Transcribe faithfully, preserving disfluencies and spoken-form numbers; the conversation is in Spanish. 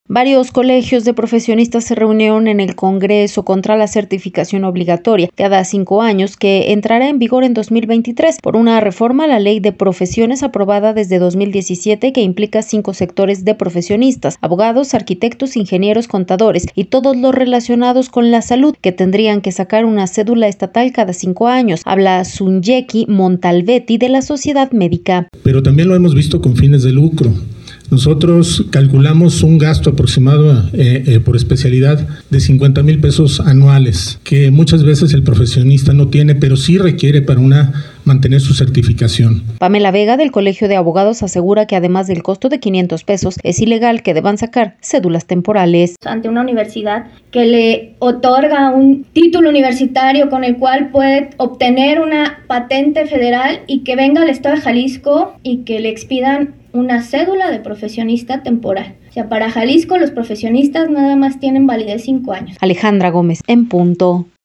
Varios colegios de profesionistas se reunieron en el Congreso contra la certificación obligatoria cada cinco años que entrará en vigor en dos mil veintitrés por una reforma a la Ley de Profesiones aprobada desde dos mil diecisiete que implica cinco sectores de profesionistas, abogados, arquitectos, ingenieros, contadores y todos los relacionados con la salud que tendrían que sacar una cédula estatal cada cinco años. Habla Sunyeki Montalvetti de la Sociedad Médica. Pero también lo hemos visto con fines de lucro. Nosotros calculamos un gasto aproximado eh, eh, por especialidad de cincuenta mil pesos anuales, que muchas veces el profesionista no tiene, pero sí requiere para una mantener su certificación. Pamela Vega, del Colegio de Abogados, asegura que además del costo de quinientos pesos, es ilegal que deban sacar cédulas temporales. Ante una universidad que le otorga un título universitario con el cual puede obtener una patente federal y que venga al estado de Jalisco y que le expidan una cédula de profesionista temporal. O sea, para Jalisco los profesionistas nada más tienen validez cinco años. Alejandra Gómez, en punto.